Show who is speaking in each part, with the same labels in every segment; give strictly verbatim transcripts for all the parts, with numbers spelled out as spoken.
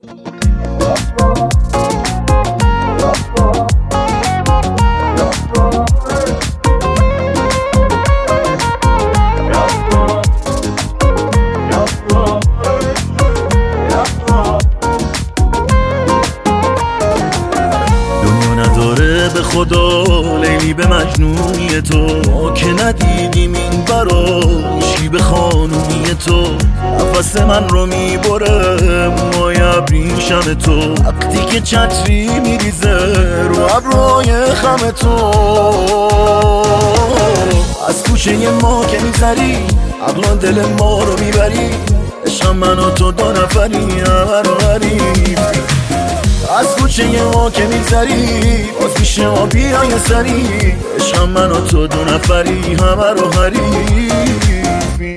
Speaker 1: به خدا لیلی به مجنونی تو، ما که ندیدیم این براشی به خانونی تو. نفس من رو میبره موهای ابریشم تو، وقتی که چتری میریزه رو ابروهای خم تو. از کوچه ما که میگذری عقلان دل ما رو میبری، عشق من و تو دو نفری همه رو غریب. از کوچه ما که میگذری باز پیش ما بیای سری، عشق من و تو دو نفری همه رو حریفی.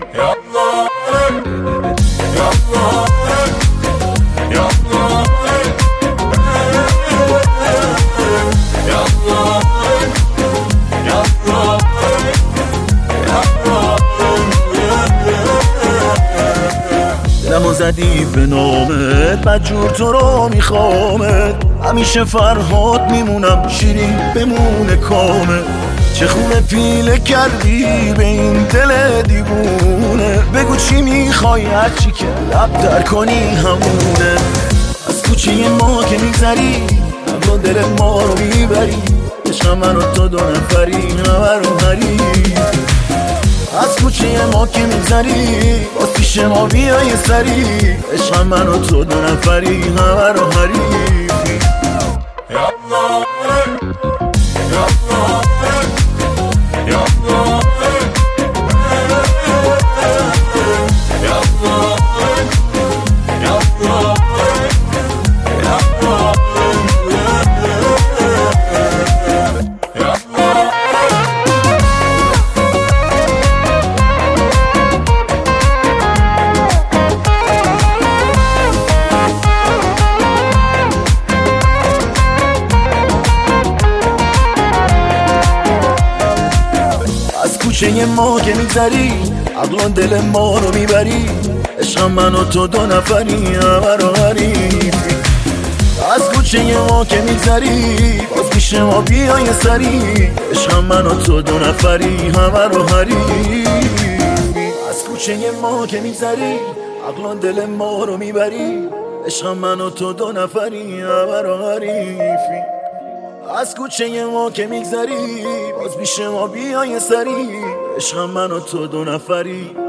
Speaker 1: دلمو زدی به نامت بدجور تو رو میخوامت، همیشه فرهاد میمونم شیرین بمونه کامه. چه خونه پیله کردی به این دل دیوونه، بگو چی میخوای هرچی که لب در کنی همونه. از کوچه ما که میگذری عقل دل ما رو میبری، عشق من و تو دو نفری همه رو حریف. از کوچه ما که میگذری باز پیش ما بیای سری، عشق من و تو دو نفری همه رو حریفی. کوچه ما که میگذری عقلان دل ما رو میبری، عشق من و تو دو نفری همه رو غریفی. از کوچه ما که میگذری باز پیش ما بیای سری، عشق من و تو دو نفری همه رو حریفی. از کوچه ما که میگذری عقلان دل ما رو میبری، عشق من و تو دو نفری همه رو حریفی. از کوچه ما که میگذری باز پیش ما بیای سری، عشق من و تو دو نفری